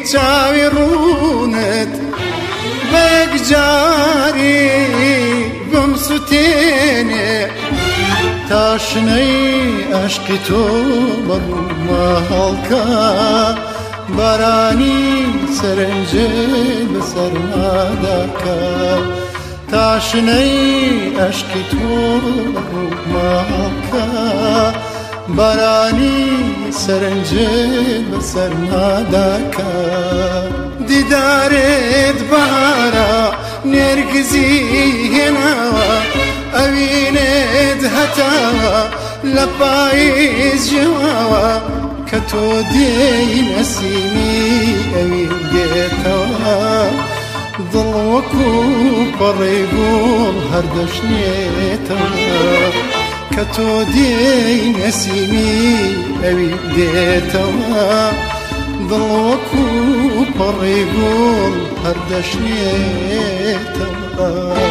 چاوی ڕوونت بەیەک جاری بم سوتێنێ تاشنەی عەشقی تۆ بەڕوومە هەڵکە بارانی سەرنجێ بەسەرما دەکە تاشنەی عەشقی تۆ بەڕوومە هەڵکە بارانی سەرنجێ بەسەرما دەکە دیدارێت بەهارە نێرگزی هێناوە ئەوینێت هەتاوە لە پاییز ژێواوە کە تۆ دێی نەسیمی ئەوین دێتەوە دڵ وەکو پەڕەی گوڵ هەردەشنێتەوە کە تۆ دێی نەسیمی ئەوین دێتەوە دڵ وەکو پەڕەی گوڵ هەردەشنێتەوە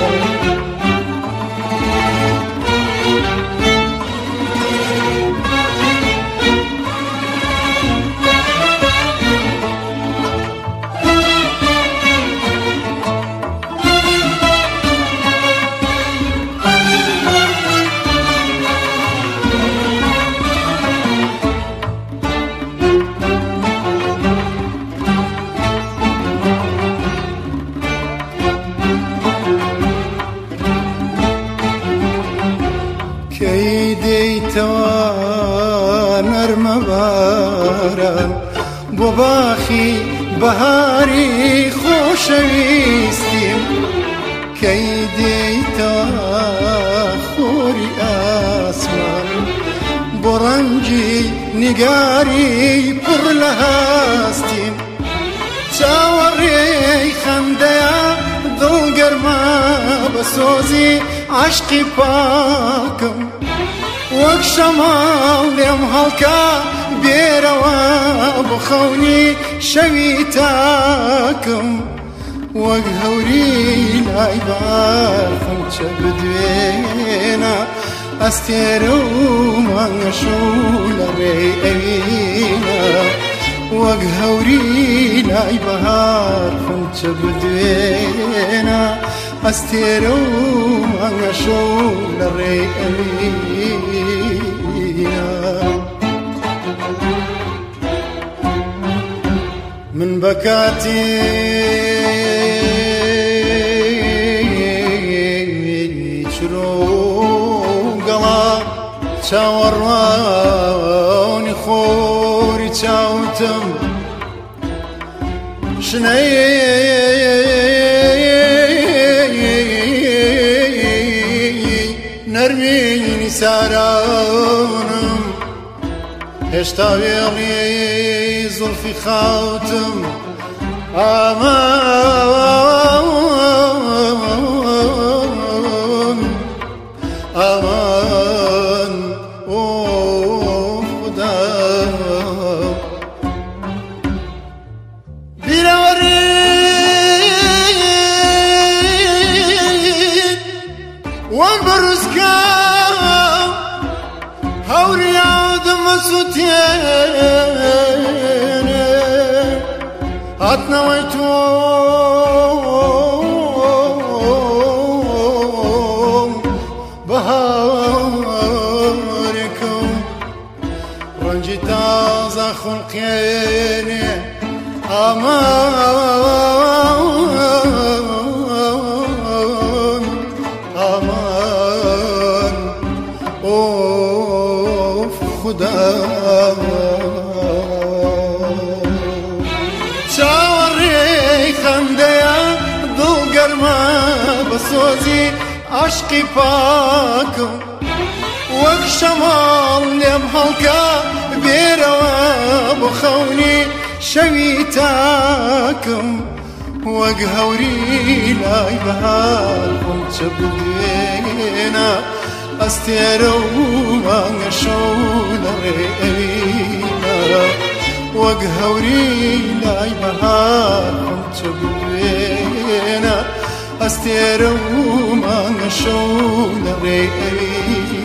کەی دەیتەوە نەرمە باران بۆ باخی بەهاری خۆشەویستیم کەی دەیتەوە خۆری ئاسمان بۆ ڕەنگی نیگاری پڕ لە هەستیم چاوەڕێی خەندەیە دڵگەرمە بە سۆزی عەشقی پاکم وەک شەماڵ لێم هەڵکە بێرەوە بخەونی شەوی تاکم وەک هەوری لای بارفم چە بدوێنە ئەستێرە و مانگە شەو لە ڕێی ئەوینە وەک هەوری لای بەهارفم چە بدوێنە ئەستێرە و مانگە شەو لە ڕێی ئەوینە من بەکاتی چرۆ گەڵا چاوەڕوانی خۆری چاوتم نەرمینی سارانم هێشتا وێڵی زولفی خاوتم ئامان ئامان ئۆ خودا بیرەوەرید وەم بەڕووسکە هەوریادمە سوتێنێ هاتنەوەی تۆ بەهارێکم ڕەنجی تازە خوڵقێنێ ئامان ئامان ئۆف خودا چاوەڕێی خەندەیە دڵگەرمە بە سۆزی عەشقی پاکم وەک شەماڵ لێم هەڵکە بێرەوە بۆ خەونی شەوی تاکم وەک هەوری لای بەهارم چە بدوێنە ئەستێرە و مانگە شەو لە ڕێی ئەوینە وەک هەوری لای بەهارم چە بدوێنە ئەستێرە و مانگە شەو لە ڕێی ئەوینە